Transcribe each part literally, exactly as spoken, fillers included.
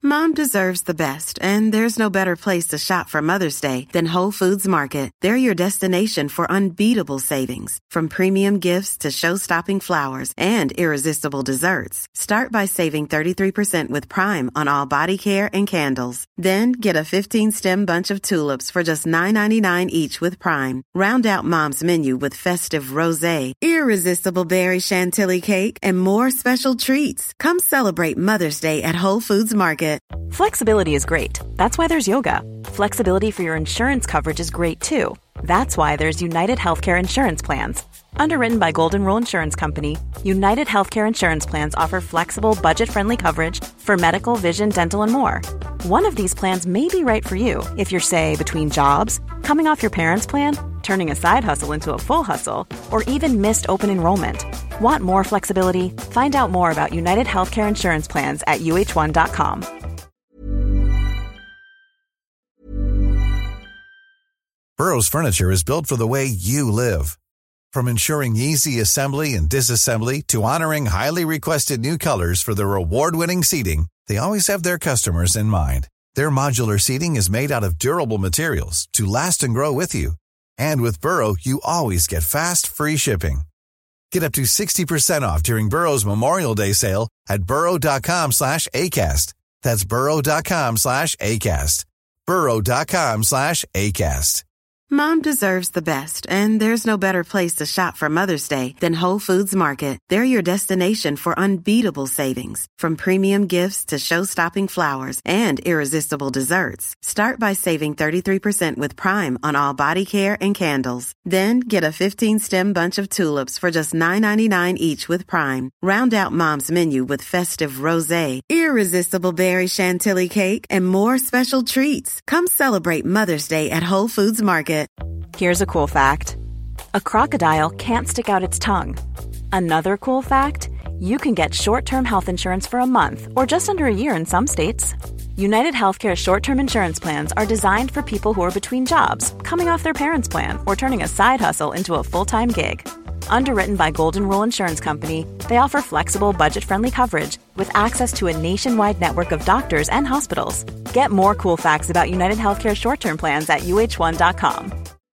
Mom deserves the best, and there's no better place to shop for Mother's Day than Whole Foods Market. They're your destination for unbeatable savings, from premium gifts to show-stopping flowers and irresistible desserts. Start by saving thirty-three percent with Prime on all body care and candles. Then get a fifteen-stem bunch of tulips for just nine ninety-nine each with Prime. Round out Mom's menu with festive rosé, irresistible berry chantilly cake, and more special treats. Come celebrate Mother's Day at Whole Foods Market. Flexibility is great. That's why there's yoga. Flexibility for your insurance coverage is great too. That's why there's United Healthcare Insurance Plans. Underwritten by Golden Rule Insurance Company, United Healthcare Insurance Plans offer flexible, budget-friendly coverage for medical, vision, dental, and more. One of these plans may be right for you if you're, say, between jobs, coming off your parents' plan, turning a side hustle into a full hustle, or even missed open enrollment. Want more flexibility? Find out more about United Healthcare Insurance Plans at U H one dot com. Burrow's furniture is built for the way you live. From ensuring easy assembly and disassembly to honoring highly requested new colors for their award-winning seating, they always have their customers in mind. Their modular seating is made out of durable materials to last and grow with you. And with Burrow, you always get fast, free shipping. Get up to sixty percent off during Burrow's Memorial Day sale at burrow.com slash ACAST. That's burrow.com slash ACAST. burrow.com slash ACAST. Mom deserves the best, and there's no better place to shop for Mother's Day than Whole Foods Market. They're your destination for unbeatable savings, from premium gifts to show-stopping flowers and irresistible desserts. Start by saving thirty-three percent with Prime on all body care and candles. Then get a fifteen-stem bunch of tulips for just nine ninety-nine each with Prime. Round out Mom's menu with festive rosé, irresistible berry chantilly cake, and more special treats. Come celebrate Mother's Day at Whole Foods Market. Here's a cool fact. A crocodile can't stick out its tongue. Another cool fact, you can get short-term health insurance for a month or just under a year in some states. United Healthcare short-term insurance plans are designed for people who are between jobs, coming off their parents' plan, or turning a side hustle into a full-time gig. Underwritten by Golden Rule Insurance Company, they offer flexible, budget-friendly coverage with access to a nationwide network of doctors and hospitals. Get more cool facts about United Healthcare short-term plans at U H one dot com.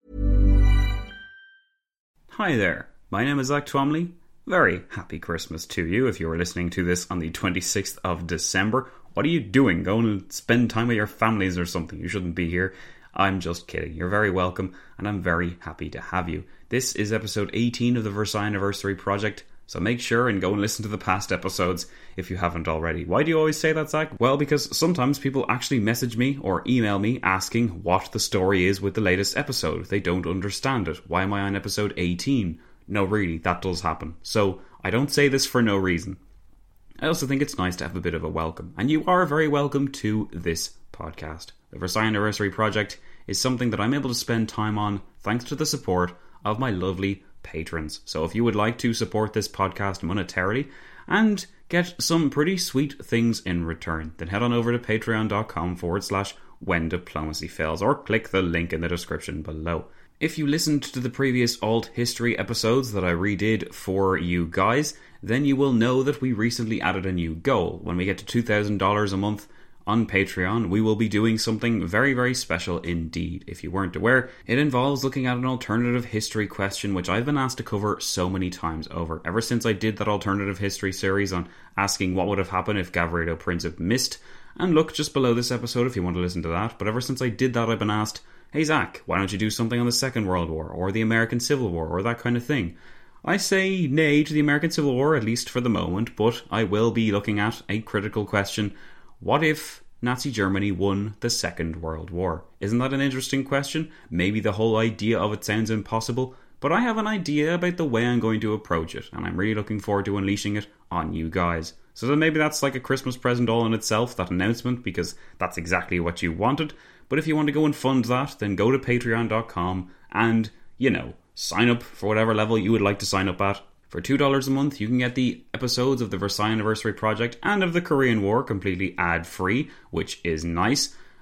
Hi there, my name is Zach Twomley. Very happy Christmas to you if you are listening to this on the twenty-sixth of December. What are you doing? Go and spend time with your families or something. You shouldn't be here. I'm just kidding. You're very welcome, and I'm very happy to have you. This is episode eighteen of the Versailles Anniversary Project, so make sure and go and listen to the past episodes if you haven't already. Why do you always say that, Zach? Well, because sometimes people actually message me or email me asking what the story is with the latest episode. They don't understand it. Why am I on episode eighteen? No, really, that does happen. So, I don't say this for no reason. I also think it's nice to have a bit of a welcome, and you are very welcome to this podcast. The Versailles Anniversary Project is something that I'm able to spend time on thanks to the support of my lovely patrons. So if you would like to support this podcast monetarily and get some pretty sweet things in return, then head on over to patreon.com forward slash when diplomacy fails, or click the link in the description below. If you listened to the previous alt history episodes that I redid for you guys, then you will know that we recently added a new goal. When we get to two thousand dollars a month on Patreon, we will be doing something very, very special indeed. If you weren't aware, it involves looking at an alternative history question, which I've been asked to cover so many times over. Ever since I did that alternative history series on asking what would have happened if Gavrilo Princip missed, and look just below this episode if you want to listen to that, but ever since I did that I've been asked, hey Zach, why don't you do something on the Second World War, or the American Civil War, or that kind of thing? I say nay to the American Civil War, at least for the moment, but I will be looking at a critical question. What if Nazi Germany won the Second World War? Isn't that an interesting question? Maybe the whole idea of it sounds impossible, but I have an idea about the way I'm going to approach it, and I'm really looking forward to unleashing it on you guys. So then maybe that's like a Christmas present all in itself, that announcement, because that's exactly what you wanted. But if you want to go and fund that, then go to patreon dot com and, you know, sign up for whatever level you would like to sign up at. For two dollars a month, you can get the episodes of the Versailles Anniversary Project and of the Korean War completely ad-free, which is nice.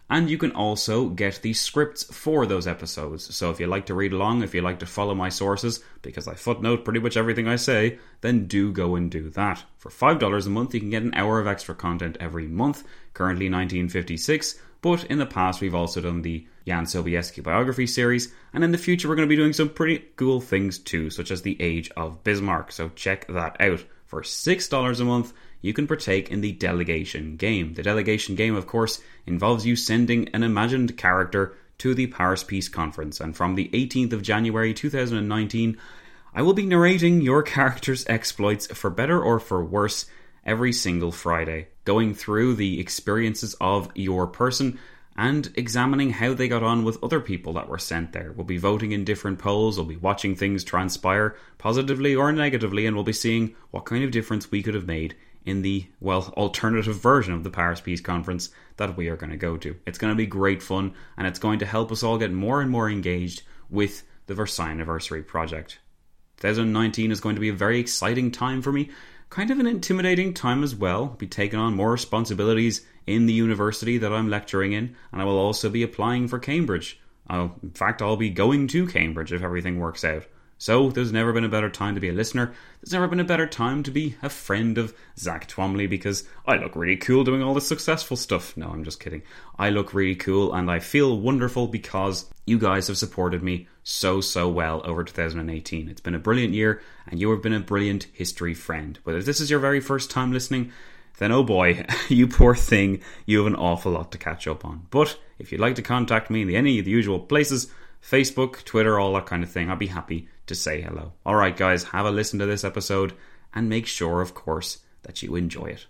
And you can also get the scripts for those episodes. So if you like to read along, if you like to follow my sources, because I footnote pretty much everything I say, then do go and do that. For five dollars a month, you can get an hour of extra content every month, currently nineteen fifty-six, but in the past we've also done the Jan Sobieski biography series, and in the future we're going to be doing some pretty cool things too, such as the Age of Bismarck, so check that out. For six dollars a month, you can partake in the delegation game. The delegation game, of course, involves you sending an imagined character to the Paris Peace Conference, and from the eighteenth of January two thousand nineteen, I will be narrating your character's exploits, for better or for worse, every single Friday, going through the experiences of your person and examining how they got on with other people that were sent there. We'll be voting in different polls, we'll be watching things transpire, positively or negatively, and we'll be seeing what kind of difference we could have made in the, well, alternative version of the Paris Peace Conference that we are going to go to. It's going to be great fun, and it's going to help us all get more and more engaged with the Versailles Anniversary project. twenty nineteen is going to be a very exciting time for me, kind of an intimidating time as well. I'll be taking on more responsibilities in the university that I'm lecturing in, and I will also be applying for Cambridge. I'll, in fact, I'll be going to Cambridge if everything works out. So there's never been a better time to be a listener. There's never been a better time to be a friend of Zach Twomley, because I look really cool doing all the successful stuff. No, I'm just kidding. I look really cool and I feel wonderful because you guys have supported me so, so well over two thousand eighteen. It's been a brilliant year and you have been a brilliant history friend. But if this is your very first time listening, then oh boy, you poor thing, you have an awful lot to catch up on. But if you'd like to contact me in any of the usual places, Facebook, Twitter, all that kind of thing, I'd be happy to say hello. Alright guys, have a listen to this episode and make sure, of course, that you enjoy it.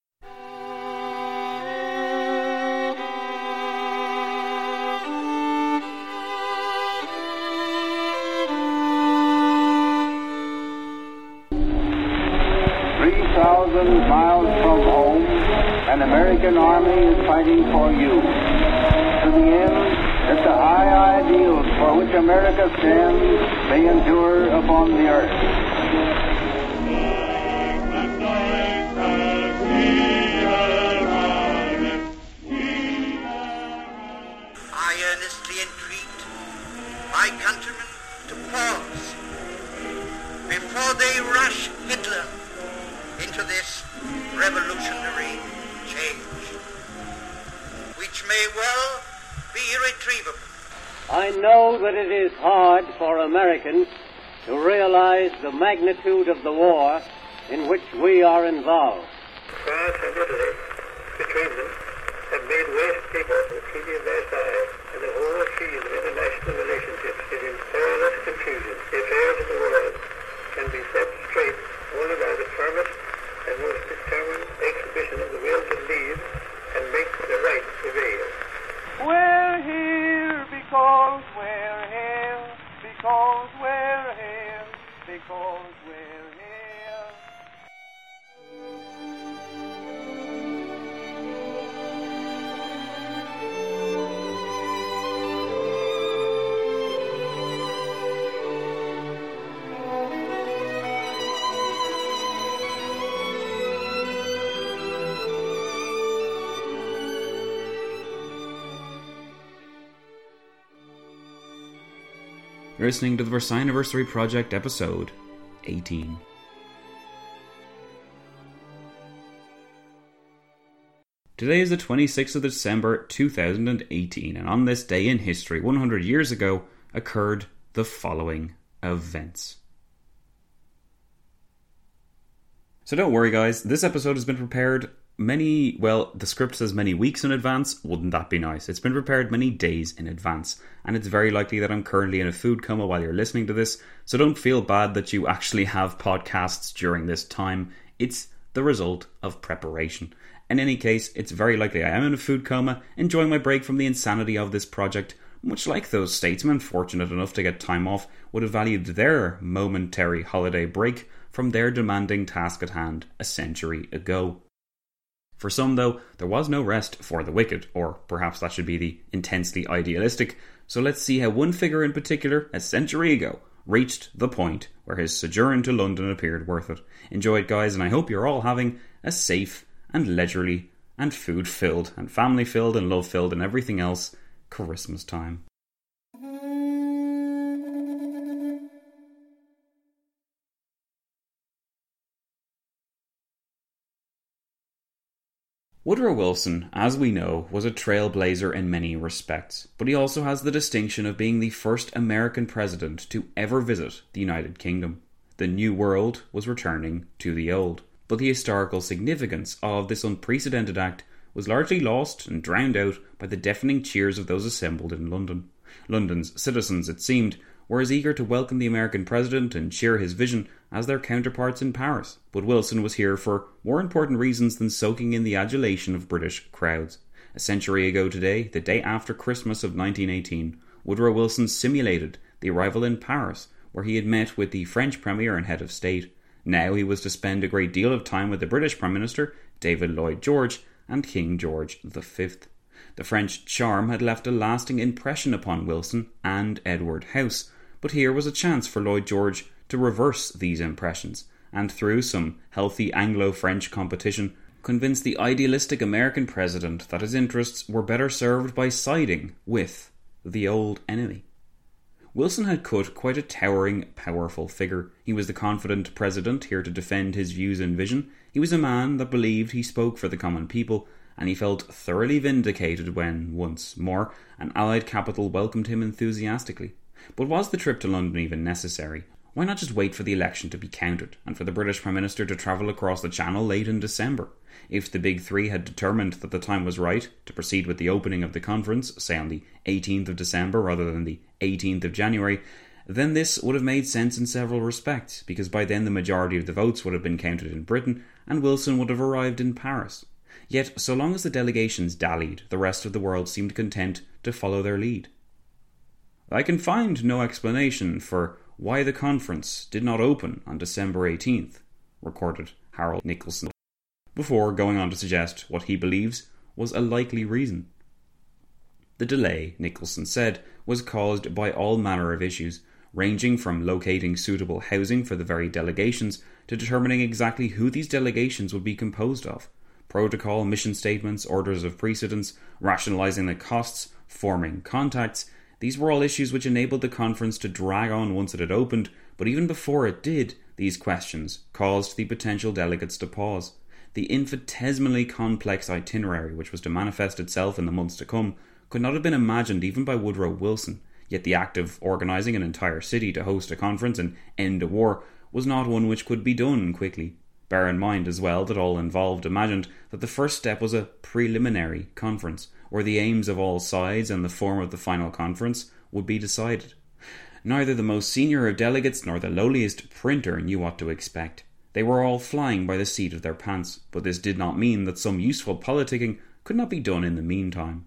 three thousand miles from home, an American army is fighting for you. To the end that the high ideals for which America stands may endure upon the earth. I earnestly entreat my countrymen to pause before they rush Hitler into this revolutionary change, which may well be irretrievable. I know that it is hard for Americans to realize the magnitude of the war in which we are involved. France and Italy, between them, have made West people the Treaty of Versailles, and the whole field of international relationships is in perilous confusion. The affairs of the world can be set straight only by the firmest and most determined exhibition of the will to lead and make the right prevail. We're here because we're here, because we're here, because we're here. You're listening to the Versailles Anniversary Project, episode eighteen. Today is the twenty-sixth of December two thousand eighteen, and on this day in history, one hundred years ago, occurred the following events. So don't worry guys, this episode has been prepared many, well, the script says many weeks in advance. Wouldn't that be nice? It's been prepared many days in advance, and it's very likely that I'm currently in a food coma while you're listening to this, so don't feel bad that you actually have podcasts during this time. It's the result of preparation. In any case, it's very likely I am in a food coma, enjoying my break from the insanity of this project, much like those statesmen fortunate enough to get time off would have valued their momentary holiday break from their demanding task at hand a century ago. For some, though, there was no rest for the wicked, or perhaps that should be the intensely idealistic, so let's see how one figure in particular, a century ago, reached the point where his sojourn to London appeared worth it. Enjoy it, guys, and I hope you're all having a safe and leisurely and food-filled, and family-filled, and love-filled, and everything else Christmas time. Woodrow Wilson, as we know, was a trailblazer in many respects, but he also has the distinction of being the first American president to ever visit the United Kingdom. The New World was returning to the Old, but the historical significance of this unprecedented act was largely lost and drowned out by the deafening cheers of those assembled in London. London's citizens, it seemed, were as eager to welcome the American president and cheer his vision as their counterparts in Paris, but Wilson was here for more important reasons than soaking in the adulation of British crowds. A century ago today, the day after Christmas of nineteen eighteen, Woodrow Wilson simulated the arrival in Paris, where he had met with the French Premier and head of state. Now he was to spend a great deal of time with the British Prime Minister, David Lloyd George, and King George the Fifth. The French charm had left a lasting impression upon Wilson and Edward House, but here was a chance for Lloyd George to reverse these impressions, and through some healthy Anglo-French competition, convince the idealistic American president that his interests were better served by siding with the old enemy. Wilson had cut quite a towering, powerful figure. He was the confident president here to defend his views and vision. He was a man that believed he spoke for the common people, and he felt thoroughly vindicated when, once more, an Allied capital welcomed him enthusiastically. But was the trip to London even necessary? Why not just wait for the election to be counted, and for the British Prime Minister to travel across the Channel late in December? If the Big Three had determined that the time was right to proceed with the opening of the conference, say on the eighteenth of December rather than the eighteenth of January, then this would have made sense in several respects, because by then the majority of the votes would have been counted in Britain, and Wilson would have arrived in Paris. Yet, so long as the delegations dallied, the rest of the world seemed content to follow their lead. I can find no explanation for why the conference did not open on December eighteenth, recorded Harold Nicolson, before going on to suggest what he believes was a likely reason. The delay, Nicolson said, was caused by all manner of issues, ranging from locating suitable housing for the very delegations to determining exactly who these delegations would be composed of, protocol, mission statements, orders of precedence, rationalising the costs, forming contacts. These were all issues which enabled the conference to drag on once it had opened, but even before it did, these questions caused the potential delegates to pause. The infinitesimally complex itinerary which was to manifest itself in the months to come could not have been imagined even by Woodrow Wilson, yet the act of organising an entire city to host a conference and end a war was not one which could be done quickly. Bear in mind as well that all involved imagined that the first step was a preliminary conference, where the aims of all sides and the form of the final conference would be decided. Neither the most senior of delegates nor the lowliest printer knew what to expect. They were all flying by the seat of their pants, but this did not mean that some useful politicking could not be done in the meantime.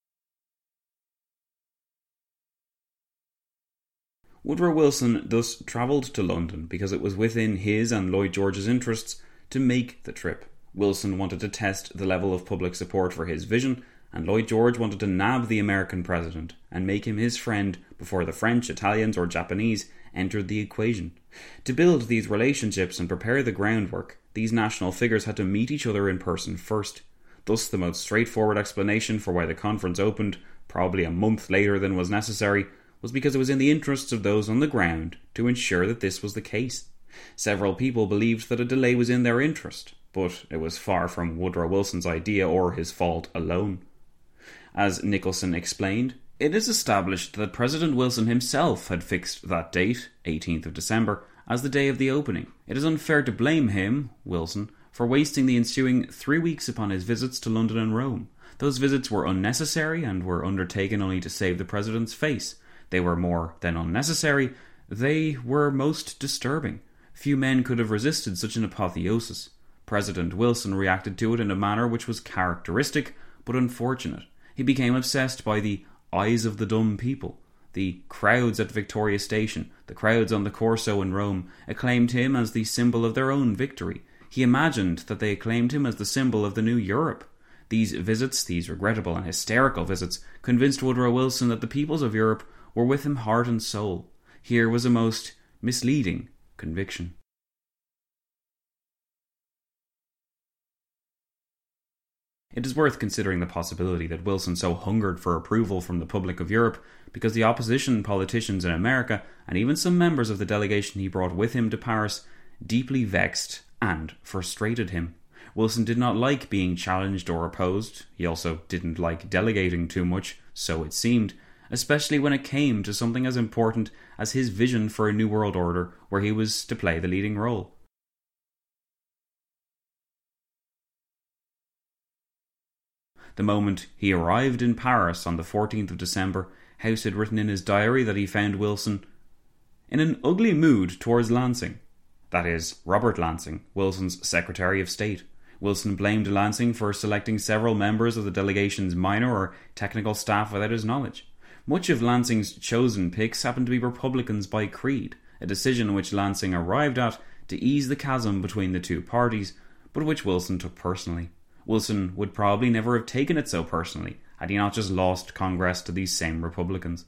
Woodrow Wilson thus travelled to London because it was within his and Lloyd George's interests to make the trip. Wilson wanted to test the level of public support for his vision, and Lloyd George wanted to nab the American president and make him his friend before the French, Italians or Japanese entered the equation. To build these relationships and prepare the groundwork, these national figures had to meet each other in person first. Thus the most straightforward explanation for why the conference opened, probably a month later than was necessary, was because it was in the interests of those on the ground to ensure that this was the case. Several people believed that a delay was in their interest, but it was far from Woodrow Wilson's idea or his fault alone. As Nicolson explained, it is established that President Wilson himself had fixed that date, eighteenth of December, as the day of the opening. It is unfair to blame him, Wilson, for wasting the ensuing three weeks upon his visits to London and Rome. Those visits were unnecessary and were undertaken only to save the president's face. They were more than unnecessary, they were most disturbing. Few men could have resisted such an apotheosis. President Wilson reacted to it in a manner which was characteristic, but unfortunate. He became obsessed by the eyes of the dumb people. The crowds at Victoria Station, the crowds on the Corso in Rome, acclaimed him as the symbol of their own victory. He imagined that they acclaimed him as the symbol of the new Europe. These visits, these regrettable and hysterical visits, convinced Woodrow Wilson that the peoples of Europe were with him heart and soul. Here was a most misleading conviction. It is worth considering the possibility that Wilson so hungered for approval from the public of Europe because the opposition politicians in America, and even some members of the delegation he brought with him to Paris, deeply vexed and frustrated him. Wilson did not like being challenged or opposed. He also didn't like delegating too much, so it seemed, especially when it came to something as important as his vision for a new world order where he was to play the leading role. The moment he arrived in Paris on the fourteenth of December, House had written in his diary that he found Wilson in an ugly mood towards Lansing. That is, Robert Lansing, Wilson's Secretary of State. Wilson blamed Lansing for selecting several members of the delegation's minor or technical staff without his knowledge. Much of Lansing's chosen picks happened to be Republicans by creed, a decision which Lansing arrived at to ease the chasm between the two parties, but which Wilson took personally. Wilson would probably never have taken it so personally had he not just lost Congress to these same Republicans.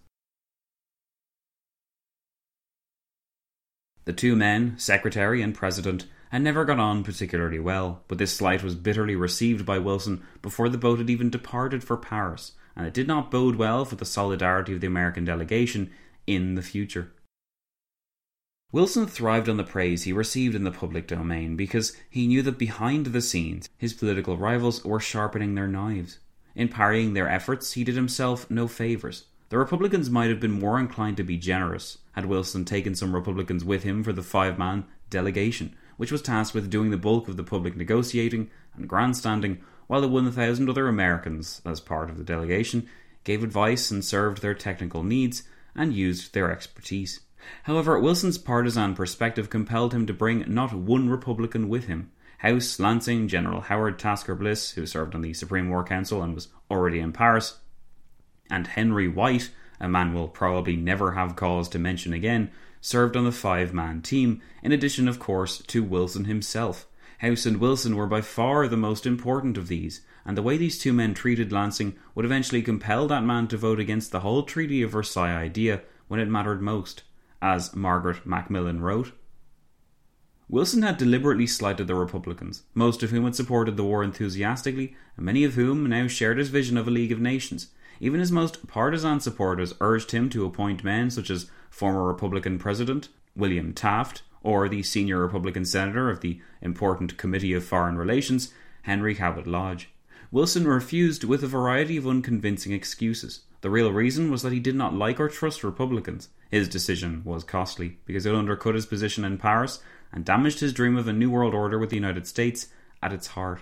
The two men, Secretary and President, had never got on particularly well, but this slight was bitterly received by Wilson before the boat had even departed for Paris, and it did not bode well for the solidarity of the American delegation in the future. Wilson thrived on the praise he received in the public domain because he knew that behind the scenes his political rivals were sharpening their knives. In parrying their efforts, he did himself no favours. The Republicans might have been more inclined to be generous had Wilson taken some Republicans with him for the five-man delegation, which was tasked with doing the bulk of the public negotiating and grandstanding, while the one thousand other Americans, as part of the delegation, gave advice and served their technical needs and used their expertise. However, Wilson's partisan perspective compelled him to bring not one Republican with him. House, Lansing, General Howard Tasker Bliss, who served on the Supreme War Council and was already in Paris, and Henry White, a man we'll probably never have cause to mention again, served on the five-man team, in addition, of course, to Wilson himself. House and Wilson were by far the most important of these, and the way these two men treated Lansing would eventually compel that man to vote against the whole Treaty of Versailles idea when it mattered most. As Margaret Macmillan wrote, Wilson had deliberately slighted the Republicans, most of whom had supported the war enthusiastically, and many of whom now shared his vision of a League of Nations. Even his most partisan supporters urged him to appoint men such as former Republican President William Taft, or the senior Republican Senator of the important Committee of Foreign Relations, Henry Cabot Lodge. Wilson refused with a variety of unconvincing excuses. The real reason was that he did not like or trust Republicans. His decision was costly, because it undercut his position in Paris and damaged his dream of a new world order with the United States at its heart.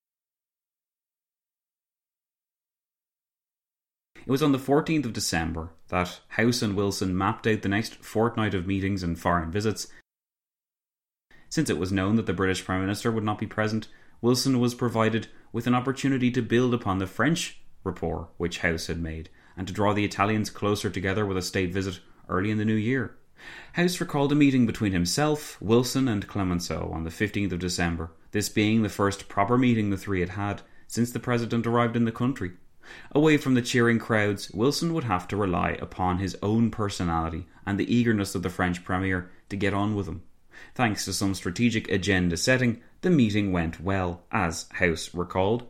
It was on the fourteenth of December that House and Wilson mapped out the next fortnight of meetings and foreign visits. Since it was known that the British Prime Minister would not be present, Wilson was provided with an opportunity to build upon the French rapport which House had made, and to draw the Italians closer together with a state visit early in the new year. House recalled a meeting between himself, Wilson and Clemenceau on the fifteenth of December, this being the first proper meeting the three had had since the President arrived in the country. Away from the cheering crowds, Wilson would have to rely upon his own personality and the eagerness of the French Premier to get on with him. Thanks to some strategic agenda setting, the meeting went well, as House recalled.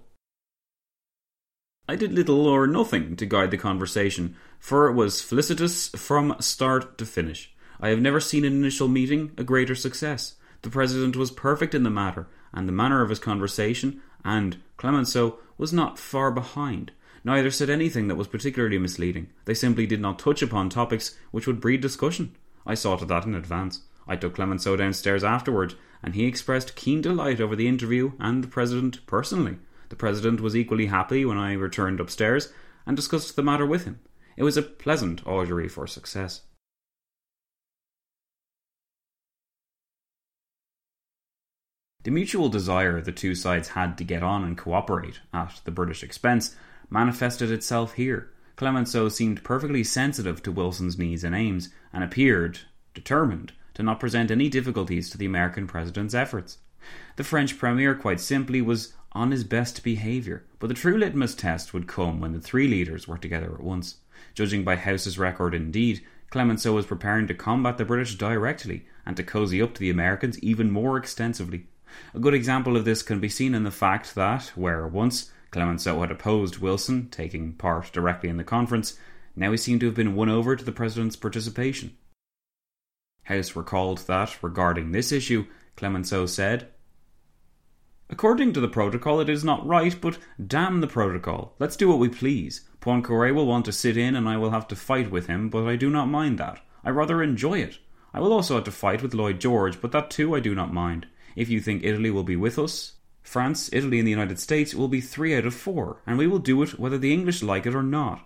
I did little or nothing to guide the conversation, for it was felicitous from start to finish. I have never seen an initial meeting a greater success. The President was perfect in the matter, and the manner of his conversation, and Clemenceau was not far behind. Neither said anything that was particularly misleading. They simply did not touch upon topics which would breed discussion. I saw to that in advance. I took Clemenceau downstairs afterward, and he expressed keen delight over the interview and the President personally. The President was equally happy when I returned upstairs and discussed the matter with him. It was a pleasant augury for success. The mutual desire the two sides had to get on and cooperate, at the British expense, manifested itself here. Clemenceau seemed perfectly sensitive to Wilson's needs and aims, and appeared determined to not present any difficulties to the American President's efforts. The French Premier, quite simply, was on his best behaviour, but the true litmus test would come when the three leaders were together at once. Judging by House's record indeed, Clemenceau was preparing to combat the British directly, and to cosy up to the Americans even more extensively. A good example of this can be seen in the fact that, where once Clemenceau had opposed Wilson taking part directly in the conference. Now he seemed to have been won over to the president's participation. House recalled that, regarding this issue, Clemenceau said, "According to the protocol it is not right, but damn the protocol. Let's do what we please. Poincaré will want to sit in and I will have to fight with him, but I do not mind that. I rather enjoy it. I will also have to fight with Lloyd George, but that too I do not mind. If you think Italy will be with us, France, Italy and the United States will be three out of four, and we will do it whether the English like it or not."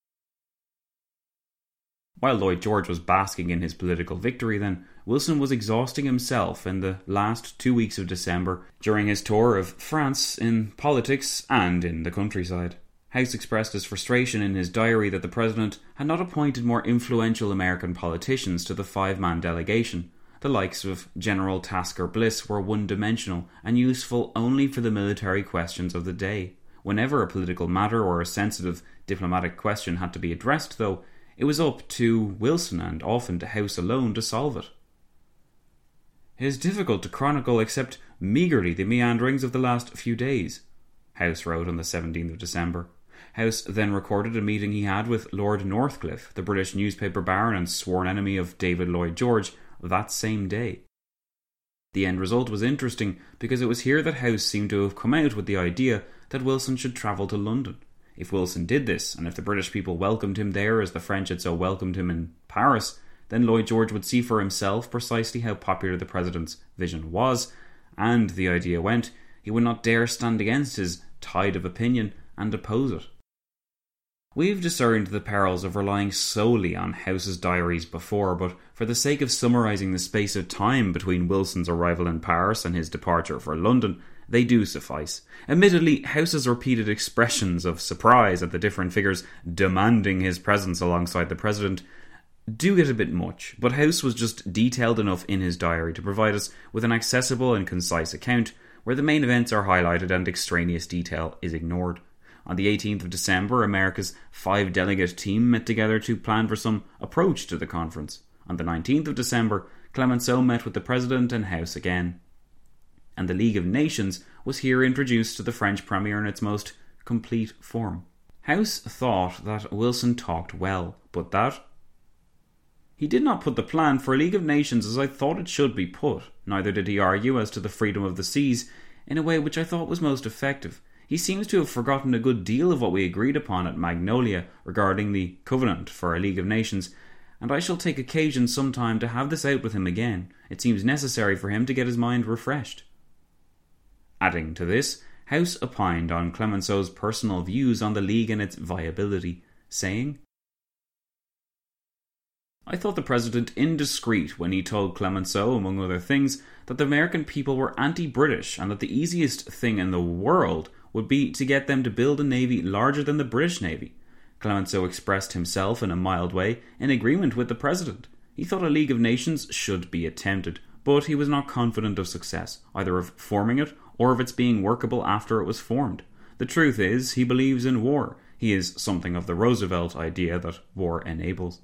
While Lloyd George was basking in his political victory then, Wilson was exhausting himself in the last two weeks of December during his tour of France in politics and in the countryside. House expressed his frustration in his diary that the president had not appointed more influential American politicians to the five-man delegation. The likes of General Tasker Bliss were one-dimensional and useful only for the military questions of the day. Whenever a political matter or a sensitive diplomatic question had to be addressed, though, it was up to Wilson and often to House alone to solve it. "It is difficult to chronicle except meagrely the meanderings of the last few days," House wrote on the seventeenth of December. House then recorded a meeting he had with Lord Northcliffe, the British newspaper baron and sworn enemy of David Lloyd George, that same day. The end result was interesting because it was here that House seemed to have come out with the idea that Wilson should travel to London. If Wilson did this, and if the British people welcomed him there as the French had so welcomed him in Paris, then Lloyd George would see for himself precisely how popular the president's vision was, and the idea went, he would not dare stand against his tide of opinion and oppose it. We've discerned the perils of relying solely on House's diaries before, but for the sake of summarising the space of time between Wilson's arrival in Paris and his departure for London, they do suffice. Admittedly, House's repeated expressions of surprise at the different figures demanding his presence alongside the president do get a bit much, but House was just detailed enough in his diary to provide us with an accessible and concise account where the main events are highlighted and extraneous detail is ignored. On the eighteenth of December, America's five-delegate team met together to plan for some approach to the conference. On the nineteenth of December, Clemenceau met with the President and House again. And the League of Nations was here introduced to the French Premier in its most complete form. House thought that Wilson talked well, but that he did not put the plan for a League of Nations as I thought it should be put. Neither did he argue as to the freedom of the seas in a way which I thought was most effective. He seems to have forgotten a good deal of what we agreed upon at Magnolia regarding the covenant for a League of Nations, and I shall take occasion sometime to have this out with him again. It seems necessary for him to get his mind refreshed. Adding to this, House opined on Clemenceau's personal views on the League and its viability, saying, "I thought the President indiscreet when he told Clemenceau, among other things, that the American people were anti-British and that the easiest thing in the world would be to get them to build a navy larger than the British Navy. Clemenceau expressed himself in a mild way in agreement with the President. He thought a League of Nations should be attempted, but he was not confident of success, either of forming it or of its being workable after it was formed. The truth is, he believes in war. He is something of the Roosevelt idea that war enables."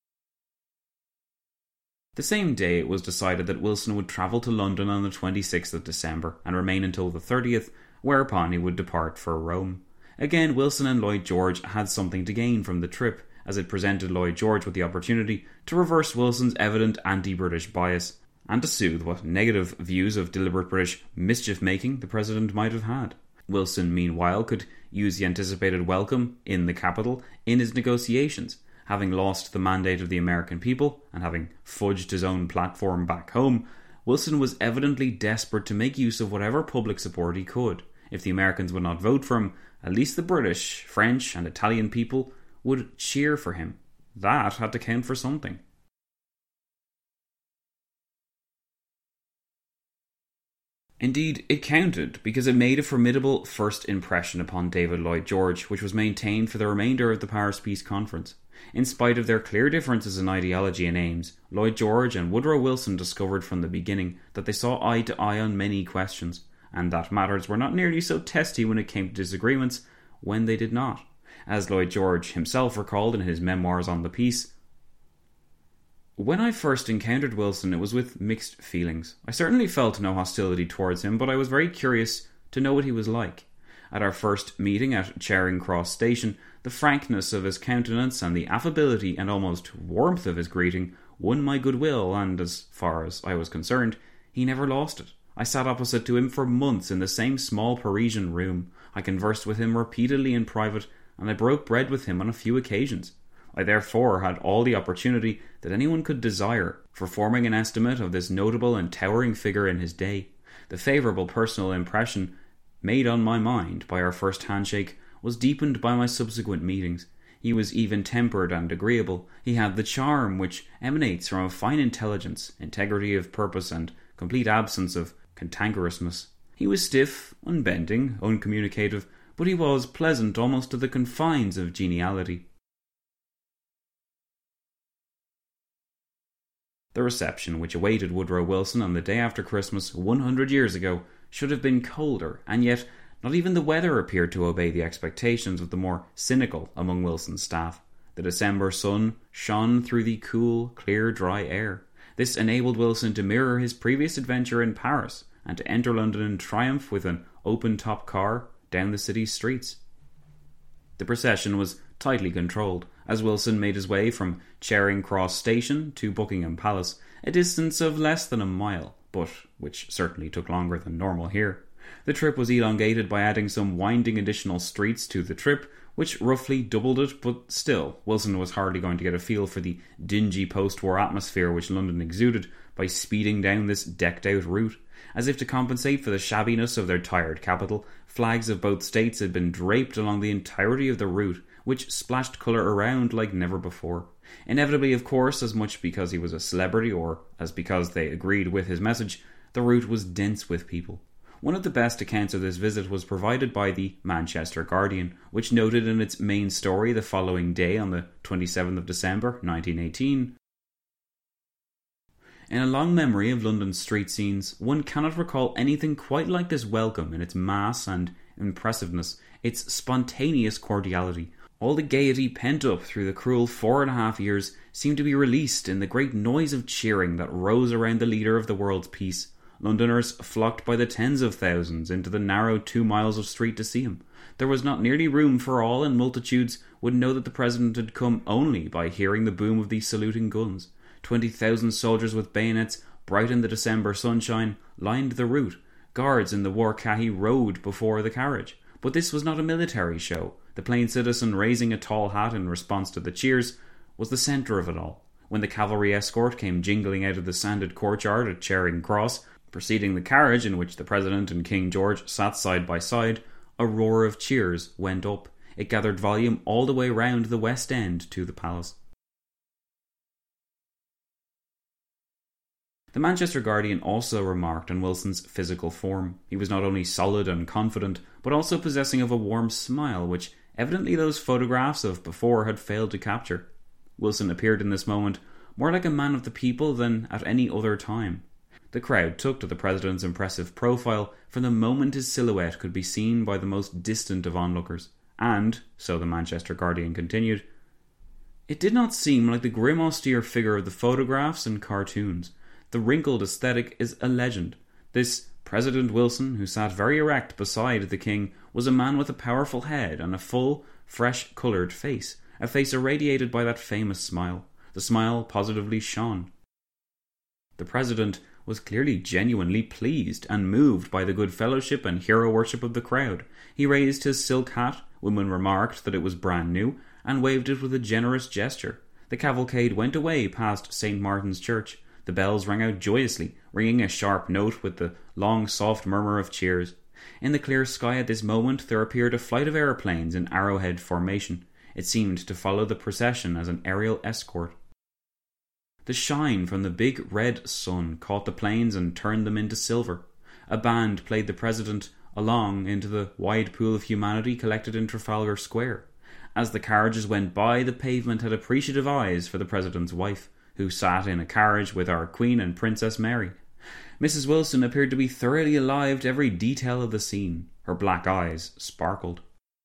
The same day it was decided that Wilson would travel to London on the twenty-sixth of December and remain until the thirtieth, whereupon he would depart for Rome. Again, Wilson and Lloyd George had something to gain from the trip, as it presented Lloyd George with the opportunity to reverse Wilson's evident anti-British bias, and to soothe what negative views of deliberate British mischief-making the President might have had. Wilson, meanwhile, could use the anticipated welcome in the capital in his negotiations. Having lost the mandate of the American people, and having fudged his own platform back home, Wilson was evidently desperate to make use of whatever public support he could. If the Americans would not vote for him, at least the British, French and Italian people would cheer for him. That had to count for something. Indeed, it counted, because it made a formidable first impression upon David Lloyd George, which was maintained for the remainder of the Paris Peace Conference. In spite of their clear differences in ideology and aims, Lloyd George and Woodrow Wilson discovered from the beginning that they saw eye to eye on many questions, and that matters were not nearly so testy when it came to disagreements when they did not. As Lloyd George himself recalled in his memoirs on the peace, "When I first encountered Wilson, it was with mixed feelings. I certainly felt no hostility towards him, but I was very curious to know what he was like. At our first meeting at Charing Cross Station, the frankness of his countenance and the affability and almost warmth of his greeting won my goodwill, and as far as I was concerned, he never lost it. I sat opposite to him for months in the same small Parisian room. I conversed with him repeatedly in private, and I broke bread with him on a few occasions. I therefore had all the opportunity that anyone could desire for forming an estimate of this notable and towering figure in his day. The favourable personal impression made on my mind by our first handshake was deepened by my subsequent meetings. He was even-tempered and agreeable. He had the charm which emanates from a fine intelligence, integrity of purpose, and complete absence of cantankerousness. He was stiff, unbending, uncommunicative, but he was pleasant almost to the confines of geniality. The reception which awaited Woodrow Wilson on the day after Christmas one hundred years ago should have been colder, and yet not even the weather appeared to obey the expectations of the more cynical among Wilson's staff. The December sun shone through the cool, clear, dry air. This enabled Wilson to mirror his previous adventure in Paris and to enter London in triumph with an open-top car down the city's streets. The procession was tightly controlled, as Wilson made his way from Charing Cross Station to Buckingham Palace, a distance of less than a mile, but which certainly took longer than normal here. The trip was elongated by adding some winding additional streets to the trip, which roughly doubled it, but still, Wilson was hardly going to get a feel for the dingy post-war atmosphere which London exuded by speeding down this decked-out route. As if to compensate for the shabbiness of their tired capital, flags of both states had been draped along the entirety of the route, which splashed colour around like never before. Inevitably, of course, as much because he was a celebrity or as because they agreed with his message, the route was dense with people. One of the best accounts of this visit was provided by the Manchester Guardian, which noted in its main story the following day on the twenty-seventh of December nineteen eighteen, "In a long memory of London's street scenes, one cannot recall anything quite like this welcome in its mass and impressiveness, its spontaneous cordiality. All the gaiety pent up through the cruel four and a half years seemed to be released in the great noise of cheering that rose around the leader of the world's peace. Londoners flocked by the tens of thousands into the narrow two miles of street to see him. There was not nearly room for all, and multitudes would know that the President had come only by hearing the boom of the saluting guns. Twenty thousand soldiers with bayonets, bright in the December sunshine, lined the route. Guards in the war khaki rode before the carriage. But this was not a military show. The plain citizen raising a tall hat in response to the cheers was the centre of it all. When the cavalry escort came jingling out of the sanded courtyard at Charing Cross, preceding the carriage in which the President and King George sat side by side, a roar of cheers went up. It gathered volume all the way round the West End to the palace." The Manchester Guardian also remarked on Wilson's physical form. He was not only solid and confident, but also possessing of a warm smile, which evidently those photographs of before had failed to capture. Wilson appeared in this moment more like a man of the people than at any other time. The crowd took to the President's impressive profile from the moment his silhouette could be seen by the most distant of onlookers. And, so the Manchester Guardian continued, "It did not seem like the grim austere figure of the photographs and cartoons. The wrinkled aesthetic is a legend. This President Wilson, who sat very erect beside the King, was a man with a powerful head and a full, fresh-coloured face, a face irradiated by that famous smile. The smile positively shone. The President was clearly genuinely pleased and moved by the good fellowship and hero worship of the crowd. He raised his silk hat, women remarked that it was brand new, and waved it with a generous gesture. The cavalcade went away past Saint Martin's Church. The bells rang out joyously, ringing a sharp note with the long soft murmur of cheers. In the clear sky at this moment there appeared a flight of aeroplanes in arrowhead formation. It seemed to follow the procession as an aerial escort. The shine from the big red sun caught the planes and turned them into silver. A band played the President along into the wide pool of humanity collected in Trafalgar Square. As the carriages went by, the pavement had appreciative eyes for the President's wife, who sat in a carriage with our Queen and Princess Mary. Missus Wilson appeared to be thoroughly alive to every detail of the scene. Her black eyes sparkled.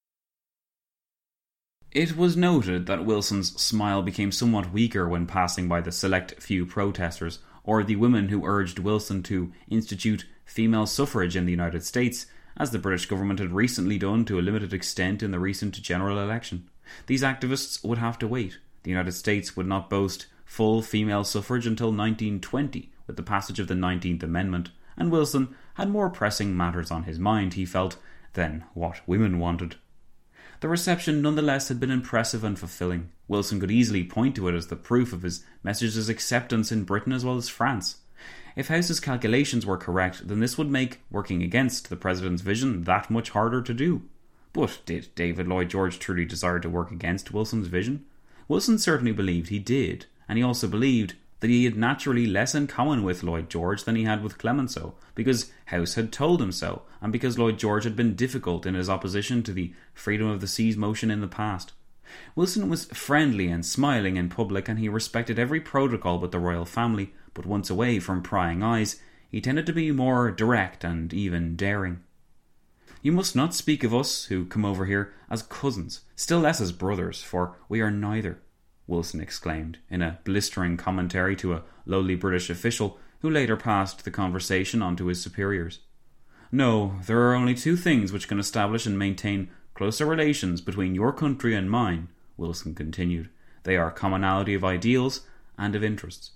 It was noted that Wilson's smile became somewhat weaker when passing by the select few protesters, or the women who urged Wilson to institute female suffrage in the United States, as the British government had recently done to a limited extent in the recent general election. These activists would have to wait. The United States would not boast full female suffrage until nineteen twenty, with the passage of the nineteenth Amendment, and Wilson had more pressing matters on his mind, he felt, than what women wanted. The reception nonetheless had been impressive and fulfilling. Wilson could easily point to it as the proof of his message's acceptance in Britain as well as France. If House's calculations were correct, then this would make working against the President's vision that much harder to do. But did David Lloyd George truly desire to work against Wilson's vision? Wilson certainly believed he did, and he also believed that he had naturally less in common with Lloyd George than he had with Clemenceau, because House had told him so, and because Lloyd George had been difficult in his opposition to the freedom of the seas motion in the past. Wilson was friendly and smiling in public, and he respected every protocol with the royal family, but once away from prying eyes, he tended to be more direct and even daring. "You must not speak of us, who come over here, as cousins, still less as brothers, for we are neither," Wilson exclaimed, in a blistering commentary to a lowly British official who later passed the conversation on to his superiors. "No, there are only two things which can establish and maintain closer relations between your country and mine," Wilson continued. "They are commonality of ideals and of interests."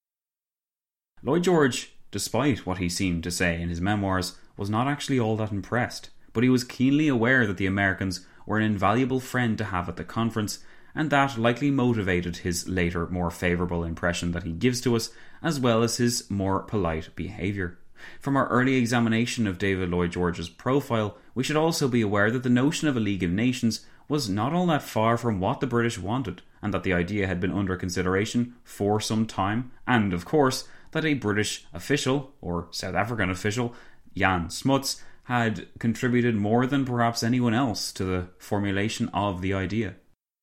Lloyd George, despite what he seemed to say in his memoirs, was not actually all that impressed, but he was keenly aware that the Americans were an invaluable friend to have at the conference, and that likely motivated his later more favourable impression that he gives to us, as well as his more polite behaviour. From our early examination of David Lloyd George's profile, we should also be aware that the notion of a League of Nations was not all that far from what the British wanted, and that the idea had been under consideration for some time, and, of course, that a British official, or South African official, Jan Smuts, had contributed more than perhaps anyone else to the formulation of the idea.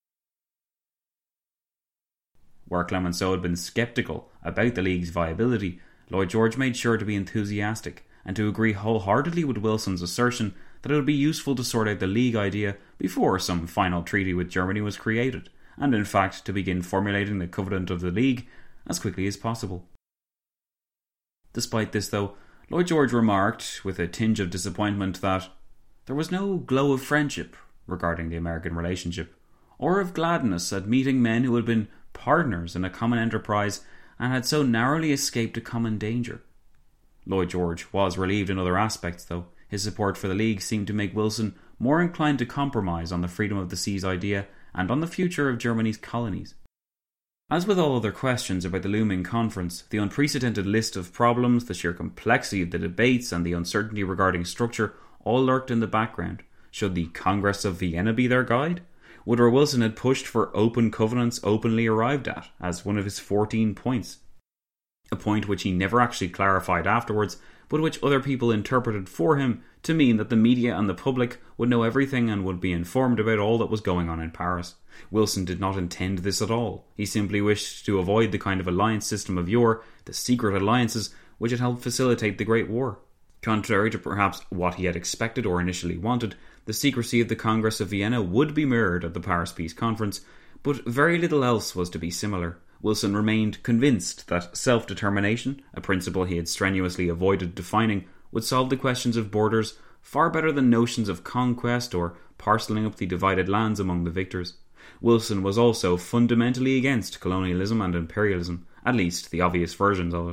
Where Clemenceau had been sceptical about the League's viability, Lloyd George made sure to be enthusiastic, and to agree wholeheartedly with Wilson's assertion that it would be useful to sort out the League idea before some final treaty with Germany was created, and in fact to begin formulating the Covenant of the League as quickly as possible. Despite this, though, Lloyd George remarked, with a tinge of disappointment, that there was no glow of friendship regarding the American relationship, or of gladness at meeting men who had been partners in a common enterprise and had so narrowly escaped a common danger. Lloyd George was relieved in other aspects, though. His support for the League seemed to make Wilson more inclined to compromise on the freedom of the seas idea and on the future of Germany's colonies. As with all other questions about the looming conference, the unprecedented list of problems, the sheer complexity of the debates, and the uncertainty regarding structure all lurked in the background. Should the Congress of Vienna be their guide? Woodrow Wilson had pushed for open covenants openly arrived at as one of his fourteen points, a point which he never actually clarified afterwards, but which other people interpreted for him to mean that the media and the public would know everything and would be informed about all that was going on in Paris. Wilson did not intend this at all. He simply wished to avoid the kind of alliance system of yore, the secret alliances which had helped facilitate the Great War. Contrary to perhaps what he had expected or initially wanted, the secrecy of the Congress of Vienna would be mirrored at the Paris Peace Conference, but very little else was to be similar. Wilson remained convinced that self-determination, a principle he had strenuously avoided defining, would solve the questions of borders far better than notions of conquest or parcelling up the divided lands among the victors. Wilson was also fundamentally against colonialism and imperialism, at least the obvious versions of it.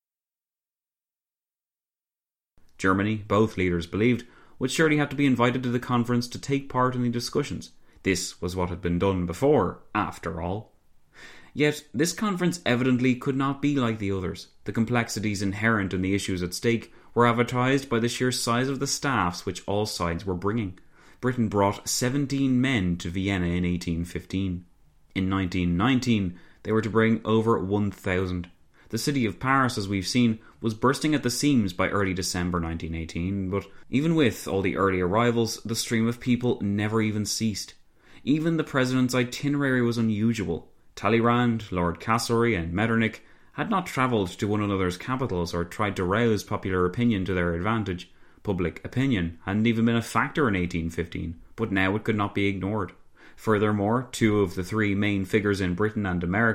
Germany, both leaders believed, would surely have to be invited to the conference to take part in the discussions. This was what had been done before, after all. Yet this conference evidently could not be like the others. The complexities inherent in the issues at stake were advertised by the sheer size of the staffs which all sides were bringing. Britain brought seventeen men to Vienna in eighteen fifteen. In nineteen nineteen, they were to bring over one thousand. The city of Paris, as we've seen, was bursting at the seams by early December nineteen eighteen, but even with all the early arrivals, the stream of people never even ceased. Even the President's itinerary was unusual. Talleyrand, Lord Castlereagh and Metternich had not travelled to one another's capitals or tried to rouse popular opinion to their advantage. Public opinion hadn't even been a factor in eighteen fifteen, but now it could not be ignored. Furthermore, two of the three main figures in Britain and America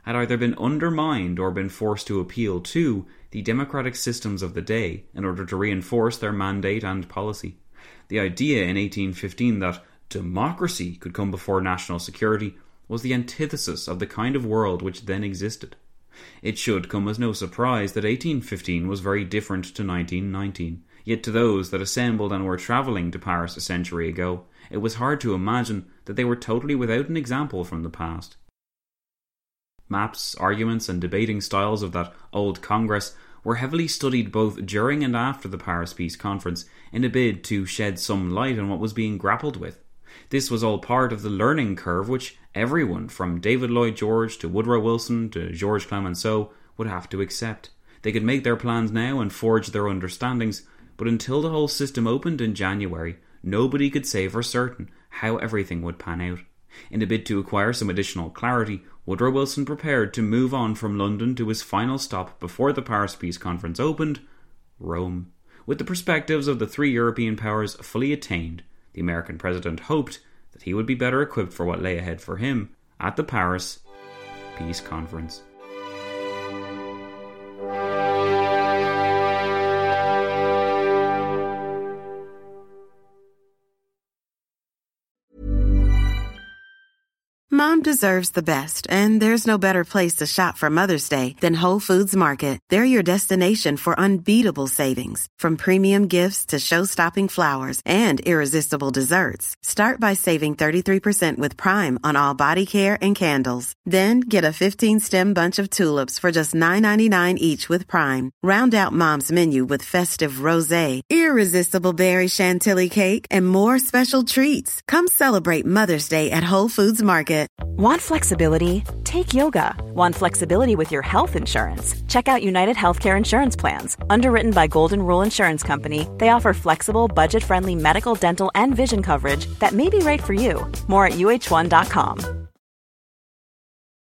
had either been undermined or been forced to appeal to the democratic systems of the day in order to reinforce their mandate and policy. The idea in eighteen fifteen that democracy could come before national security was the antithesis of the kind of world which then existed. It should come as no surprise that eighteen fifteen was very different to nineteen nineteen, yet to those that assembled and were travelling to Paris a century ago, it was hard to imagine that they were totally without an example from the past. Maps, arguments and debating styles of that old Congress were heavily studied both during and after the Paris Peace Conference in a bid to shed some light on what was being grappled with. This was all part of the learning curve which everyone, from David Lloyd George to Woodrow Wilson to Georges Clemenceau, would have to accept. They could make their plans now and forge their understandings, but until the whole system opened in January, nobody could say for certain how everything would pan out. In a bid to acquire some additional clarity, Woodrow Wilson prepared to move on from London to his final stop before the Paris Peace Conference opened, Rome. With the perspectives of the three European powers fully attained, the American president hoped that he would be better equipped for what lay ahead for him at the Paris Peace Conference. Mom deserves the best, and there's no better place to shop for Mother's Day than Whole Foods Market. They're your destination for unbeatable savings, from premium gifts to show-stopping flowers and irresistible desserts. Start by saving thirty-three percent with Prime on all body care and candles. Then get a fifteen-stem bunch of tulips for just nine ninety-nine each with Prime. Round out Mom's menu with festive rosé, irresistible berry chantilly cake, and more special treats. Come celebrate Mother's Day at Whole Foods Market. Want flexibility? Take yoga. Want flexibility with your health insurance? Check out United Healthcare Insurance Plans. Underwritten by Golden Rule Insurance Company, they offer flexible, budget-friendly medical, dental, and vision coverage that may be right for you. More at U H one dot com.